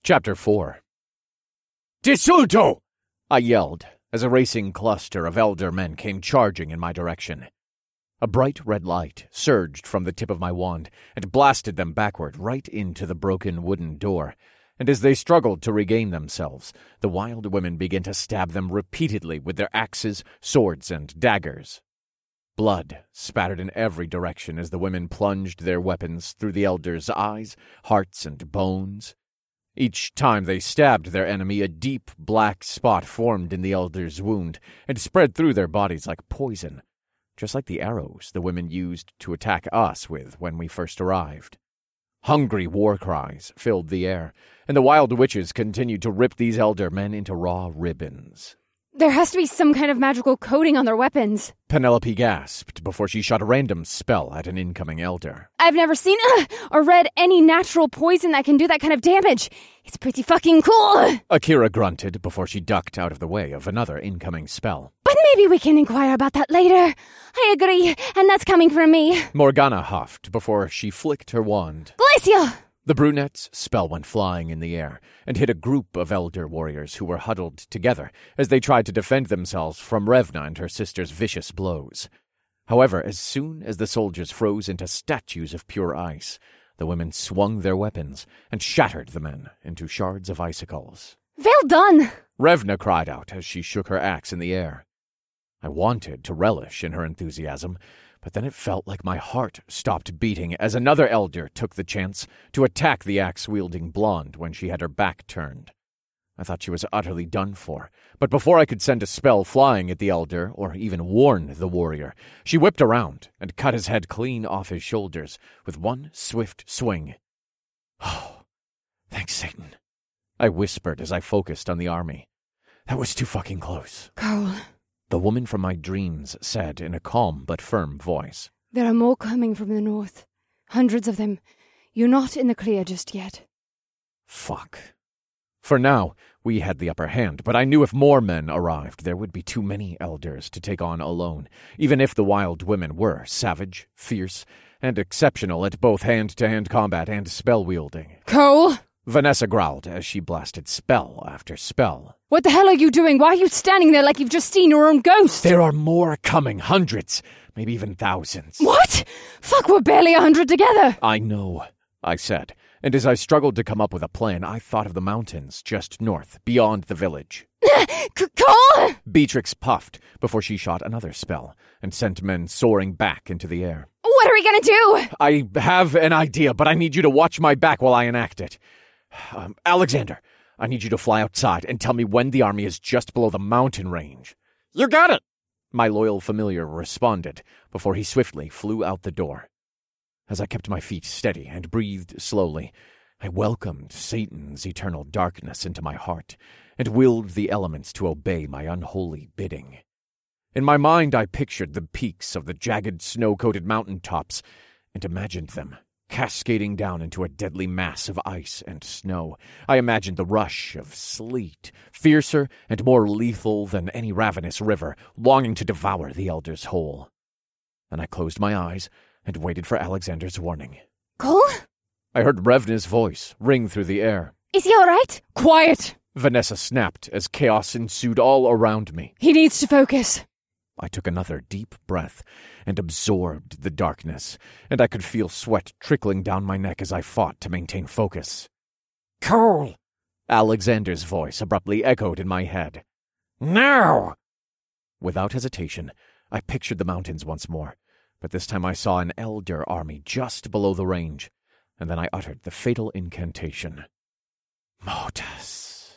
Chapter 4. Disulto! I yelled, as a racing cluster of elder men came charging in my direction. A bright red light surged from the tip of my wand and blasted them backward right into the broken wooden door, and as they struggled to regain themselves, the wild women began to stab them repeatedly with their axes, swords, and daggers. Blood spattered in every direction as the women plunged their weapons through the elders' eyes, hearts, and bones. Each time they stabbed their enemy, a deep black spot formed in the elder's wound and spread through their bodies like poison, just like the arrows the women used to attack us with when we first arrived. Hungry war cries filled the air, and the wild witches continued to rip these elder men into raw ribbons. There has to be some kind of magical coating on their weapons. Penelope gasped before she shot a random spell at an incoming elder. I've never seen or read any natural poison that can do that kind of damage. It's pretty fucking cool. Akira grunted before she ducked out of the way of another incoming spell. But maybe we can inquire about that later. I agree, and that's coming from me. Morgana huffed before she flicked her wand. Glacia! The brunette's spell went flying in the air and hit a group of elder warriors who were huddled together as they tried to defend themselves from Revna and her sister's vicious blows. However, as soon as the soldiers froze into statues of pure ice, the women swung their weapons and shattered the men into shards of icicles. Well done! Revna cried out as she shook her axe in the air. I wanted to relish in her enthusiasm, but then it felt like my heart stopped beating as another elder took the chance to attack the axe-wielding blonde when she had her back turned. I thought she was utterly done for, but before I could send a spell flying at the elder or even warn the warrior, she whipped around and cut his head clean off his shoulders with one swift swing. Oh, thanks, Satan, I whispered as I focused on the army. That was too fucking close. Cole. The woman from my dreams said in a calm but firm voice. There are more coming from the north. Hundreds of them. You're not in the clear just yet. Fuck. For now, we had the upper hand, but I knew if more men arrived, there would be too many elders to take on alone, even if the wild women were savage, fierce, and exceptional at both hand-to-hand combat and spell-wielding. Cole! Vanessa growled as she blasted spell after spell. What the hell are you doing? Why are you standing there like you've just seen your own ghost? There are more coming, hundreds, maybe even thousands. What? Fuck, we're barely 100 together. I know, I said, and as I struggled to come up with a plan, I thought of the mountains just north, beyond the village. Cole! Beatrix puffed before she shot another spell and sent men soaring back into the air. What are we gonna do? I have an idea, but I need you to watch my back while I enact it. Alexander, I need you to fly outside and tell me when the army is just below the mountain range. You got it, my loyal familiar responded before he swiftly flew out the door. As I kept my feet steady and breathed slowly, I welcomed Satan's eternal darkness into my heart and willed the elements to obey my unholy bidding. In my mind, I pictured the peaks of the jagged, snow-coated mountain tops and imagined them cascading down into a deadly mass of ice and snow. I imagined the rush of sleet, fiercer and more lethal than any ravenous river, longing to devour the elders whole. Then I closed my eyes and waited for Alexander's warning. Cole? I heard Revna's voice ring through the air. Is he all right? Quiet! Vanessa snapped as chaos ensued all around me. He needs to focus. I took another deep breath and absorbed the darkness, and I could feel sweat trickling down my neck as I fought to maintain focus. Cole! Alexander's voice abruptly echoed in my head. Now! Without hesitation, I pictured the mountains once more, but this time I saw an elder army just below the range, and then I uttered the fatal incantation. Motus.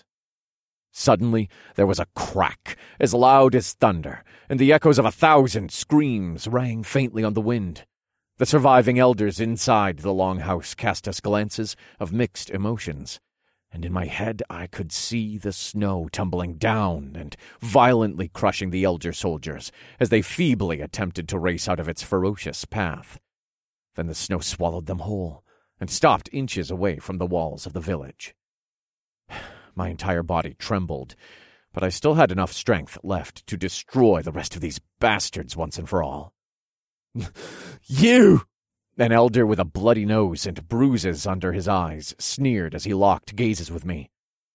Suddenly, there was a crack, as loud as thunder, and the echoes of 1,000 screams rang faintly on the wind. The surviving elders inside the longhouse cast us glances of mixed emotions, and in my head I could see the snow tumbling down and violently crushing the elder soldiers as they feebly attempted to race out of its ferocious path. Then the snow swallowed them whole and stopped inches away from the walls of the village. My entire body trembled, but I still had enough strength left to destroy the rest of these bastards once and for all. You! An elder with a bloody nose and bruises under his eyes sneered as he locked gazes with me.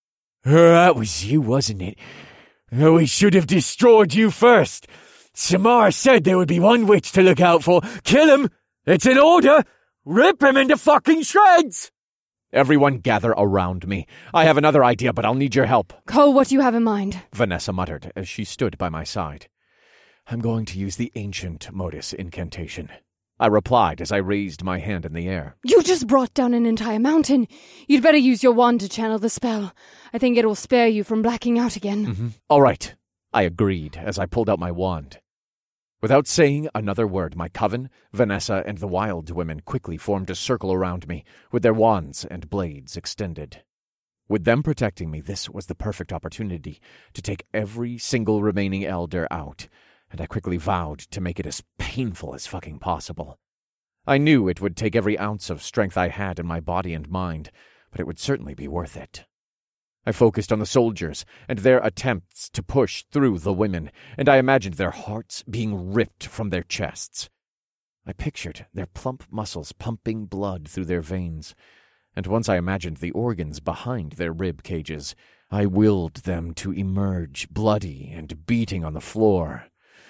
That was you, wasn't it? We should have destroyed you first. Samar said there would be one witch to look out for. Kill him! It's an order! Rip him into fucking shreds! Everyone gather around me. I have another idea, but I'll need your help. Cole, what do you have in mind? Vanessa muttered as she stood by my side. I'm going to use the ancient modus incantation, I replied as I raised my hand in the air. You just brought down an entire mountain. You'd better use your wand to channel the spell. I think it will spare you from blacking out again. All right, I agreed as I pulled out my wand. Without saying another word, my coven, Vanessa, and the wild women quickly formed a circle around me, with their wands and blades extended. With them protecting me, this was the perfect opportunity to take every single remaining elder out, and I quickly vowed to make it as painful as fucking possible. I knew it would take every ounce of strength I had in my body and mind, but it would certainly be worth it. I focused on the soldiers and their attempts to push through the women, and I imagined their hearts being ripped from their chests. I pictured their plump muscles pumping blood through their veins, and once I imagined the organs behind their rib cages, I willed them to emerge bloody and beating on the floor.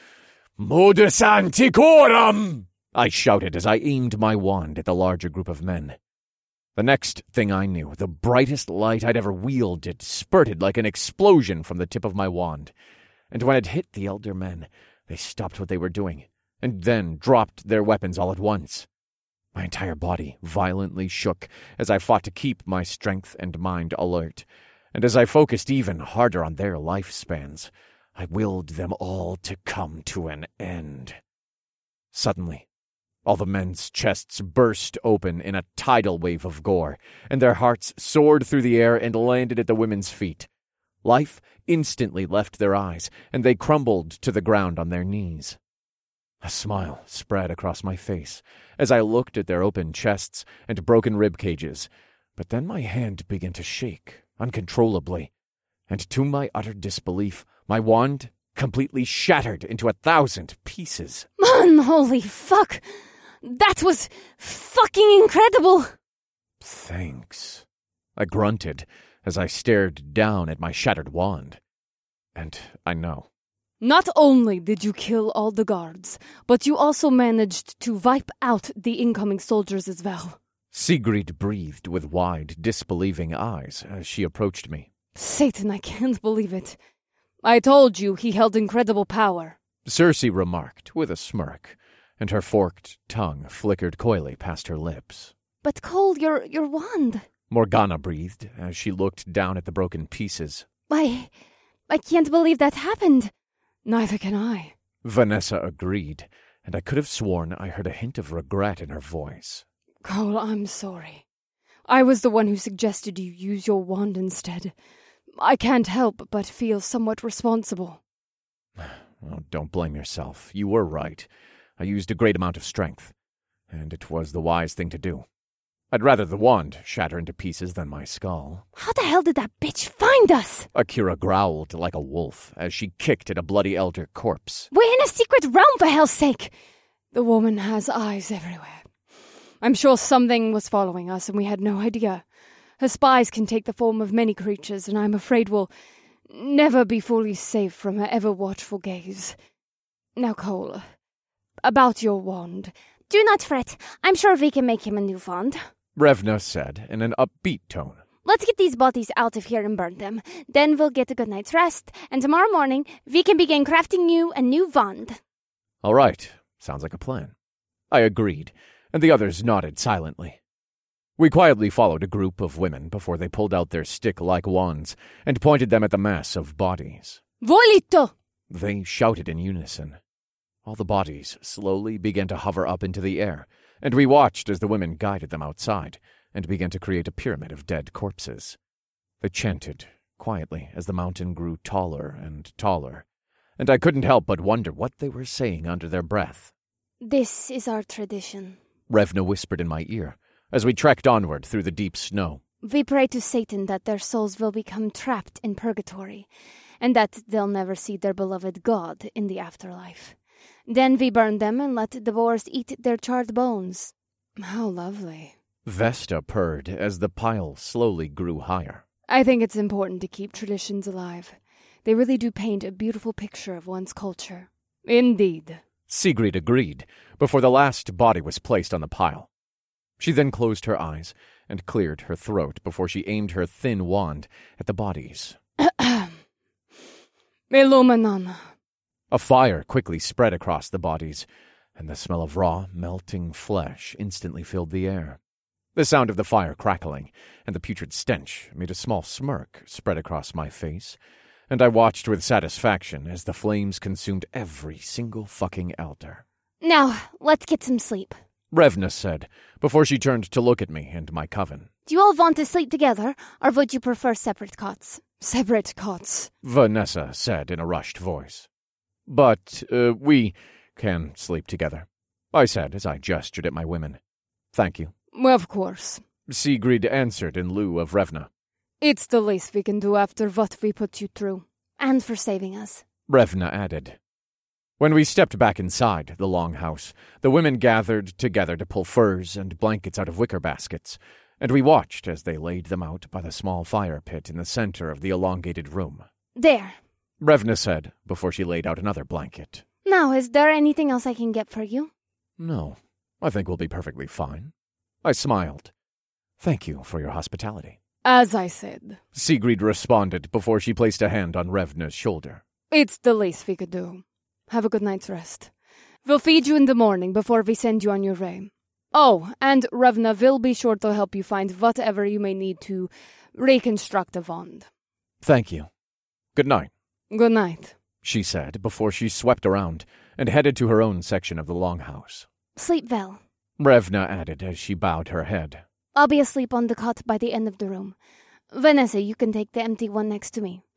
Modus Antiquorum! I shouted as I aimed my wand at the larger group of men. The next thing I knew, the brightest light I'd ever wielded spurted like an explosion from the tip of my wand, and when it hit the elder men, they stopped what they were doing, and then dropped their weapons all at once. My entire body violently shook as I fought to keep my strength and mind alert, and as I focused even harder on their lifespans, I willed them all to come to an end. Suddenly, all the men's chests burst open in a tidal wave of gore, and their hearts soared through the air and landed at the women's feet. Life instantly left their eyes, and they crumbled to the ground on their knees. A smile spread across my face as I looked at their open chests and broken rib cages, but then my hand began to shake uncontrollably, and to my utter disbelief, my wand completely shattered into 1,000 pieces. Man, holy fuck! That was fucking incredible! Thanks, I grunted as I stared down at my shattered wand. And I know. Not only did you kill all the guards, but you also managed to wipe out the incoming soldiers as well. Sigrid breathed with wide, disbelieving eyes as she approached me. Satan, I can't believe it. I told you he held incredible power. Cersei remarked with a smirk, and her forked tongue flickered coyly past her lips. But Cole, your wand. Morgana breathed as she looked down at the broken pieces. I can't believe that happened. Neither can I. Vanessa agreed, and I could have sworn I heard a hint of regret in her voice. Cole, I'm sorry. I was the one who suggested you use your wand instead. I can't help but feel somewhat responsible. Oh, don't blame yourself. You were right. I used a great amount of strength, and it was the wise thing to do. I'd rather the wand shatter into pieces than my skull. How the hell did that bitch find us? Akira growled like a wolf as she kicked at a bloody elder corpse. We're in a secret realm, for hell's sake! The woman has eyes everywhere. I'm sure something was following us and we had no idea. Her spies can take the form of many creatures, and I'm afraid we'll never be fully safe from her ever-watchful gaze. Now, Cole, about your wand. Do not fret. I'm sure we can make him a new wand. Revna said in an upbeat tone. Let's get these bodies out of here and burn them. Then we'll get a good night's rest, and tomorrow morning we can begin crafting you a new wand. All right. Sounds like a plan. I agreed, and the others nodded silently. We quietly followed a group of women before they pulled out their stick-like wands and pointed them at the mass of bodies. Volito! They shouted in unison. All the bodies slowly began to hover up into the air, and we watched as the women guided them outside and began to create a pyramid of dead corpses. They chanted quietly as the mountain grew taller and taller, and I couldn't help but wonder what they were saying under their breath. This is our tradition, Revna whispered in my ear as we trekked onward through the deep snow. We pray to Satan that their souls will become trapped in purgatory, and that they'll never see their beloved God in the afterlife. Then we burn them and let the boars eat their charred bones. How lovely. Vesta purred as the pile slowly grew higher. I think it's important to keep traditions alive. They really do paint a beautiful picture of one's culture. Indeed. Sigrid agreed before the last body was placed on the pile. She then closed her eyes and cleared her throat before she aimed her thin wand at the bodies. Illuminan. A fire quickly spread across the bodies, and the smell of raw, melting flesh instantly filled the air. The sound of the fire crackling and the putrid stench made a small smirk spread across my face, and I watched with satisfaction as the flames consumed every single fucking elder. Now, let's get some sleep. Revna said, before she turned to look at me and my coven. Do you all want to sleep together, or would you prefer separate cots? Separate cots, Vanessa said in a rushed voice. But, we can sleep together, I said as I gestured at my women. Thank you. Well, of course. Sigrid answered in lieu of Revna. It's the least we can do after what we put you through. And for saving us. Revna added. When we stepped back inside the longhouse, the women gathered together to pull furs and blankets out of wicker baskets, and we watched as they laid them out by the small fire pit in the center of the elongated room. There. Revna said, before she laid out another blanket. Now, is there anything else I can get for you? No, I think we'll be perfectly fine. I smiled. Thank you for your hospitality. As I said. Sigrid responded before she placed a hand on Revna's shoulder. It's the least we could do. Have a good night's rest. We'll feed you in the morning before we send you on your way. Oh, and Revna will be sure to help you find whatever you may need to reconstruct a wand. Thank you. Good night. Good night, she said before she swept around and headed to her own section of the longhouse. Sleep well. Revna added as she bowed her head. I'll be asleep on the cot by the end of the room. Vanessa, you can take the empty one next to me.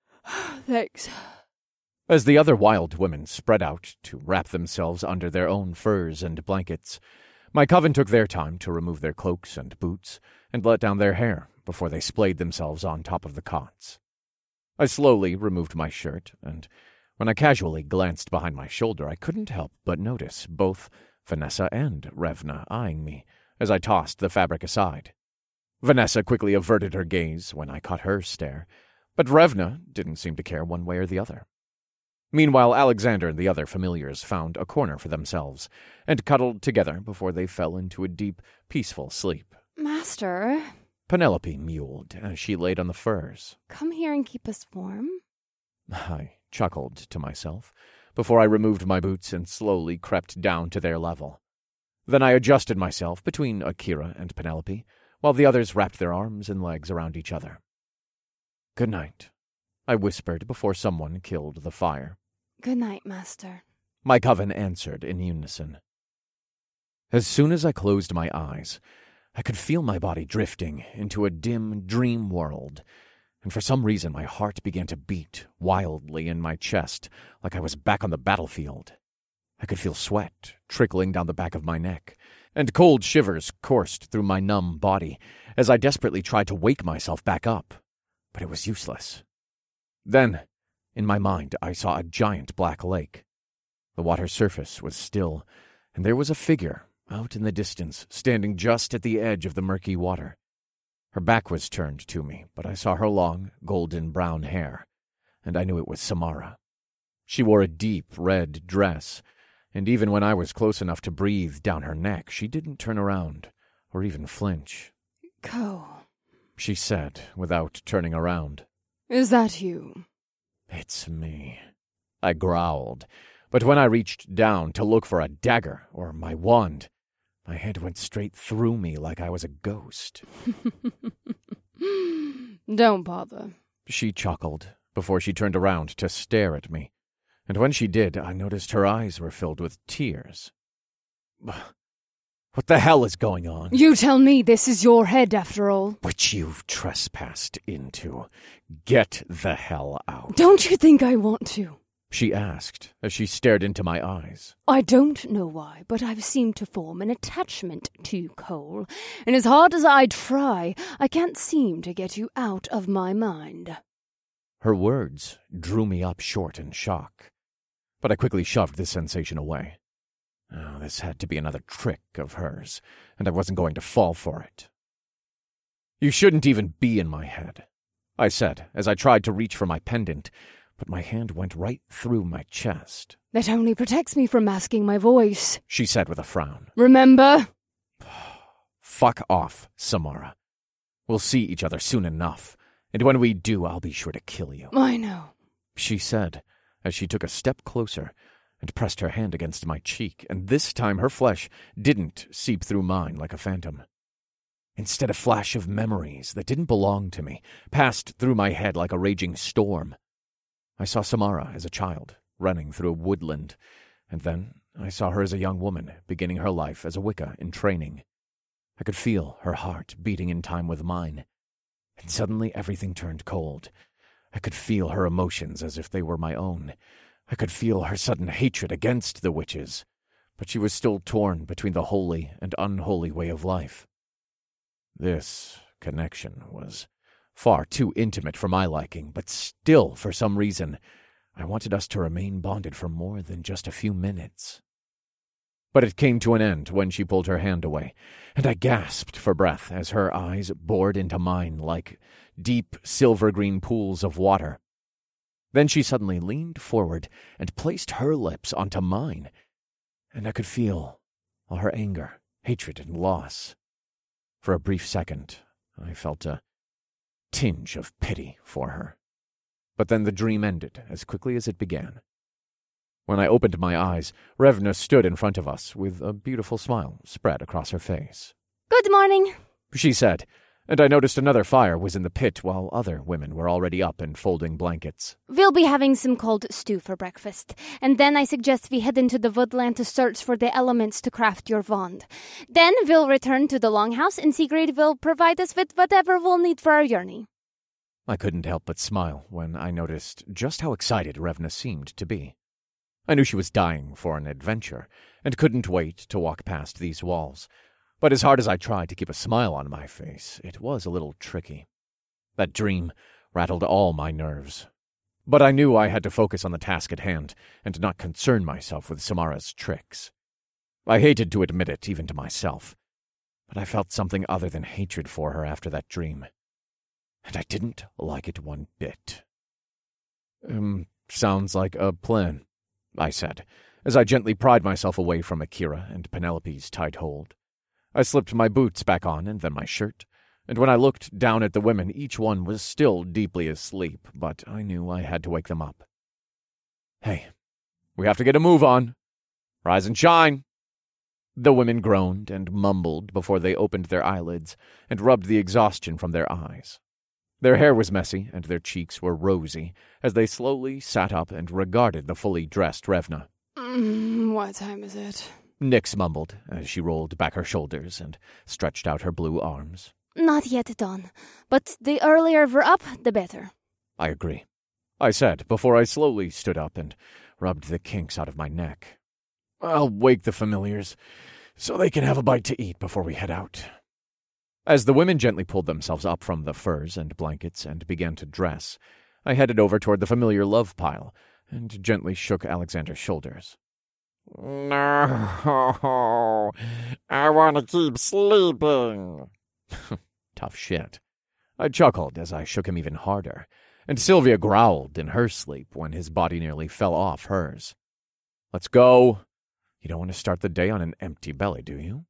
Thanks. As the other wild women spread out to wrap themselves under their own furs and blankets, my coven took their time to remove their cloaks and boots and let down their hair before they splayed themselves on top of the cots. I slowly removed my shirt, and when I casually glanced behind my shoulder, I couldn't help but notice both Vanessa and Revna eyeing me as I tossed the fabric aside. Vanessa quickly averted her gaze when I caught her stare, but Revna didn't seem to care one way or the other. Meanwhile, Alexander and the other familiars found a corner for themselves and cuddled together before they fell into a deep, peaceful sleep. Master, Penelope mewed as she laid on the furs. come here and keep us warm. I chuckled to myself before I removed my boots and slowly crept down to their level. Then I adjusted myself between Akira and Penelope, while the others wrapped their arms and legs around each other. Good night, I whispered before someone killed the fire. Good night, Master. My coven answered in unison. As soon as I closed my eyes, I could feel my body drifting into a dim dream world, and for some reason my heart began to beat wildly in my chest like I was back on the battlefield. I could feel sweat trickling down the back of my neck, and cold shivers coursed through my numb body as I desperately tried to wake myself back up, but it was useless. Then, in my mind, I saw a giant black lake. The water's surface was still, and there was a figure out in the distance, standing just at the edge of the murky water. Her back was turned to me, but I saw her long, golden-brown hair, and I knew it was Samara. She wore a deep red dress, and even when I was close enough to breathe down her neck, she didn't turn around or even flinch. Ko, She said, without turning around. is that you? It's me, I growled, but when I reached down to look for a dagger or my wand, my head went straight through me like I was a ghost. Don't bother. She chuckled before she turned around to stare at me, and when she did, I noticed her eyes were filled with tears. What the hell is going on? You tell me this is your head, after all. Which you've trespassed into. Get the hell out. Don't you think I want to? She asked as she stared into my eyes. I don't know why, but I've seemed to form an attachment to Cole, and as hard as I try, I can't seem to get you out of my mind. Her words drew me up short in shock, but I quickly shoved this sensation away. Oh, this had to be another trick of hers, and I wasn't going to fall for it. You shouldn't even be in my head, I said as I tried to reach for my pendant, but my hand went right through my chest. That only protects me from masking my voice, she said with a frown. Remember? Fuck off, Samara. We'll see each other soon enough, and when we do, I'll be sure to kill you. I know, she said as she took a step closer and pressed her hand against my cheek, and this time her flesh didn't seep through mine like a phantom. Instead, a flash of memories that didn't belong to me passed through my head like a raging storm. I saw Samara as a child, running through a woodland, and then I saw her as a young woman, beginning her life as a Wicca in training. I could feel her heart beating in time with mine, and suddenly everything turned cold. I could feel her emotions as if they were my own. I could feel her sudden hatred against the witches, but she was still torn between the holy and unholy way of life. This connection was far too intimate for my liking, but still, for some reason, I wanted us to remain bonded for more than just a few minutes. But it came to an end when she pulled her hand away, and I gasped for breath as her eyes bored into mine like deep silver-green pools of water. Then she suddenly leaned forward and placed her lips onto mine, and I could feel all her anger, hatred, and loss. For a brief second, I felt a tinge of pity for her. But then the dream ended as quickly as it began. When I opened my eyes, Revna stood in front of us with a beautiful smile spread across her face. Good morning, she said, and I noticed another fire was in the pit while other women were already up and folding blankets. We'll be having some cold stew for breakfast, and then I suggest we head into the woodland to search for the elements to craft your wand. Then we'll return to the longhouse, and Sigrid will provide us with whatever we'll need for our journey. I couldn't help but smile when I noticed just how excited Revna seemed to be. I knew she was dying for an adventure, and couldn't wait to walk past these walls. But as hard as I tried to keep a smile on my face, it was a little tricky. That dream rattled all my nerves. But I knew I had to focus on the task at hand, and not concern myself with Samara's tricks. I hated to admit it, even to myself, but I felt something other than hatred for her after that dream. And I didn't like it one bit. Sounds like a plan, I said, as I gently pried myself away from Akira and Penelope's tight hold. I slipped my boots back on and then my shirt, and when I looked down at the women, each one was still deeply asleep, but I knew I had to wake them up. Hey, we have to get a move on. Rise and shine. The women groaned and mumbled before they opened their eyelids and rubbed the exhaustion from their eyes. Their hair was messy, and their cheeks were rosy, as they slowly sat up and regarded the fully dressed Revna. What time is it? Nyx mumbled, as she rolled back her shoulders and stretched out her blue arms. Not yet dawn, but the earlier we're up, the better. I agree, I said, before I slowly stood up and rubbed the kinks out of my neck. I'll wake the familiars, so they can have a bite to eat before we head out. As the women gently pulled themselves up from the furs and blankets and began to dress, I headed over toward the familiar love pile and gently shook Alexander's shoulders. No, I want to keep sleeping. Tough shit. I chuckled as I shook him even harder, and Sylvia growled in her sleep when his body nearly fell off hers. Let's go. You don't want to start the day on an empty belly, do you?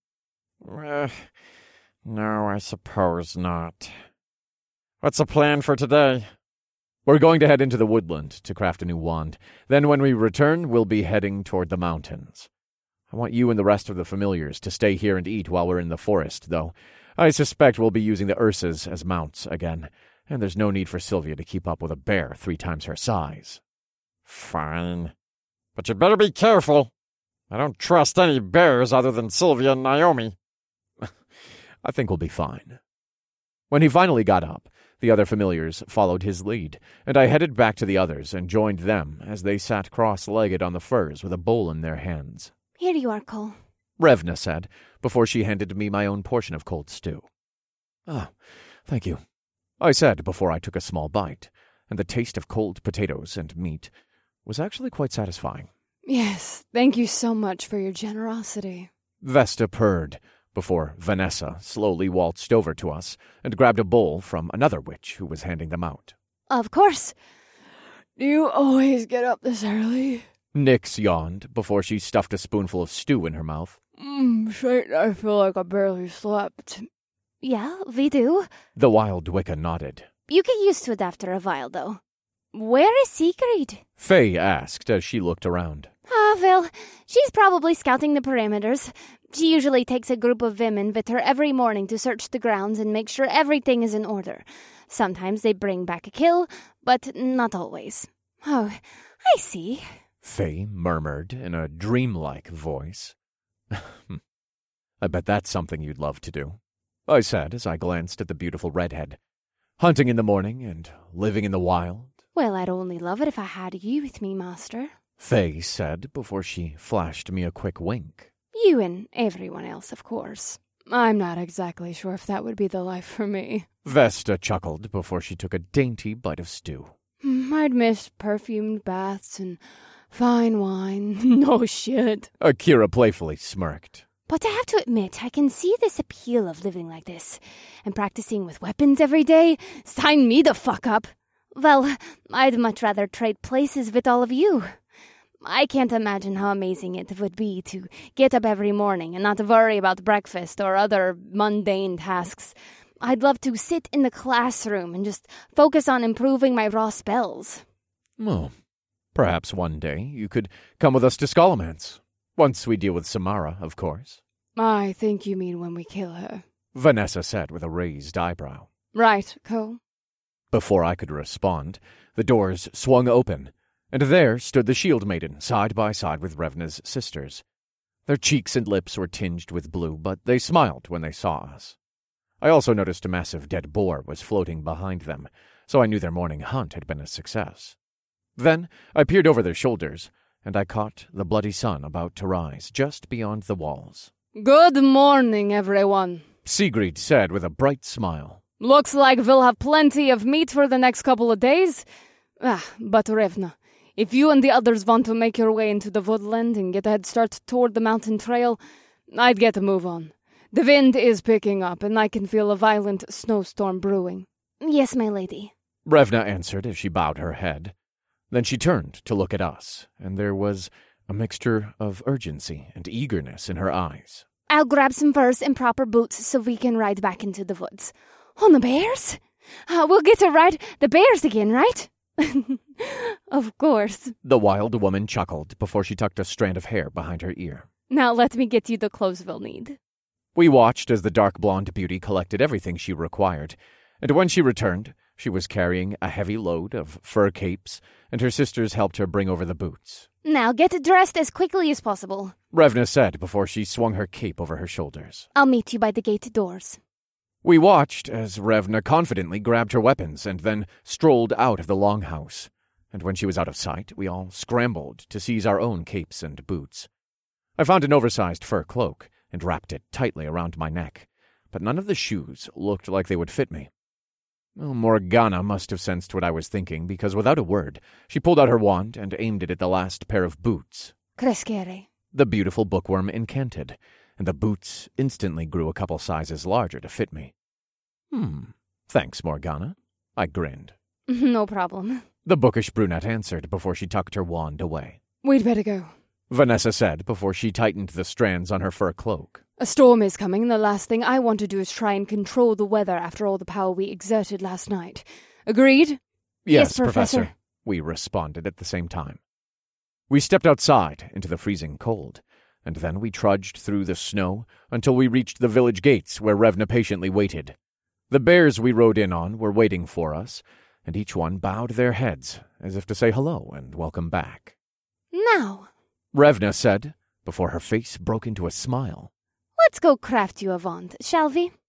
No, I suppose not. What's the plan for today? We're going to head into the woodland to craft a new wand. Then when we return, we'll be heading toward the mountains. I want you and the rest of the familiars to stay here and eat while we're in the forest, though. I suspect we'll be using the Ursas as mounts again, and there's no need for Sylvia to keep up with a bear 3 times her size. Fine. But you better be careful. I don't trust any bears other than Sylvia and Naomi. I think we'll be fine. When he finally got up, the other familiars followed his lead, and I headed back to the others and joined them as they sat cross-legged on the furs with a bowl in their hands. Here you are, Cole, Revna said, before she handed me my own portion of cold stew. Ah, thank you, I said before I took a small bite, and the taste of cold potatoes and meat was actually quite satisfying. Yes, thank you so much for your generosity. Vesta purred, before Vanessa slowly waltzed over to us and grabbed a bowl from another witch who was handing them out. Of course. Do you always get up this early? Nyx yawned before she stuffed a spoonful of stew in her mouth. Straight, I feel like I barely slept. Yeah, we do. The wild Wicca nodded. You get used to it after a while, though. Where is Sigrid? Faye asked as she looked around. Well, she's probably scouting the perimeters. She usually takes a group of women with her every morning to search the grounds and make sure everything is in order. Sometimes they bring back a kill, but not always. Oh, I see. Faye murmured in a dreamlike voice. I bet that's something you'd love to do, I said as I glanced at the beautiful redhead. Hunting in the morning and living in the wild. Well, I'd only love it if I had you with me, Master. Faye said before she flashed me a quick wink. You and everyone else, of course. I'm not exactly sure if that would be the life for me. Vesta chuckled before she took a dainty bite of stew. I'd miss perfumed baths and fine wine. No shit. Akira playfully smirked. But I have to admit, I can see this appeal of living like this. And practicing with weapons every day. Sign me the fuck up. Well, I'd much rather trade places with all of you. I can't imagine how amazing it would be to get up every morning and not worry about breakfast or other mundane tasks. I'd love to sit in the classroom and just focus on improving my raw spells. Well, perhaps one day you could come with us to Scholomance. Once we deal with Samara, of course. I think you mean when we kill her. Vanessa said with a raised eyebrow. Right, Cole. Before I could respond, the doors swung open, and there stood the Shield Maiden, side by side with Revna's sisters. Their cheeks and lips were tinged with blue, but they smiled when they saw us. I also noticed a massive dead boar was floating behind them, so I knew their morning hunt had been a success. Then I peered over their shoulders, and I caught the bloody sun about to rise just beyond the walls. Good morning, everyone, Sigrid said with a bright smile. Looks like we'll have plenty of meat for the next couple of days. But Revna, if you and the others want to make your way into the woodland and get a head start toward the mountain trail, I'd get a move on. The wind is picking up, and I can feel a violent snowstorm brewing. Yes, my lady. Revna answered as she bowed her head. Then she turned to look at us, and there was a mixture of urgency and eagerness in her eyes. I'll grab some furs and proper boots so we can ride back into the woods. On the bears? We'll get to ride the bears again, right? Of course. The wild woman chuckled before she tucked a strand of hair behind her ear. Now let me get you the clothes we'll need. We watched as the dark blonde beauty collected everything she required, and when she returned, she was carrying a heavy load of fur capes, and her sisters helped her bring over the boots. Now get dressed as quickly as possible, Revna said before she swung her cape over her shoulders. I'll meet you by the gate doors. We watched as Revna confidently grabbed her weapons and then strolled out of the longhouse, and when she was out of sight, we all scrambled to seize our own capes and boots. I found an oversized fur cloak and wrapped it tightly around my neck, but none of the shoes looked like they would fit me. Well, Morgana must have sensed what I was thinking, because without a word, she pulled out her wand and aimed it at the last pair of boots. Crescere. The beautiful bookworm incanted, and the boots instantly grew a couple sizes larger to fit me. Thanks, Morgana. I grinned. No problem. The bookish brunette answered before she tucked her wand away. We'd better go, Vanessa said before she tightened the strands on her fur cloak. A storm is coming, and the last thing I want to do is try and control the weather after all the power we exerted last night. Agreed? Yes, Professor. We responded at the same time. We stepped outside into the freezing cold, and then we trudged through the snow until we reached the village gates where Revna patiently waited. The bears we rode in on were waiting for us, and each one bowed their heads as if to say hello and welcome back. Now, Revna said, before her face broke into a smile. let's go craft you a wand, shall we?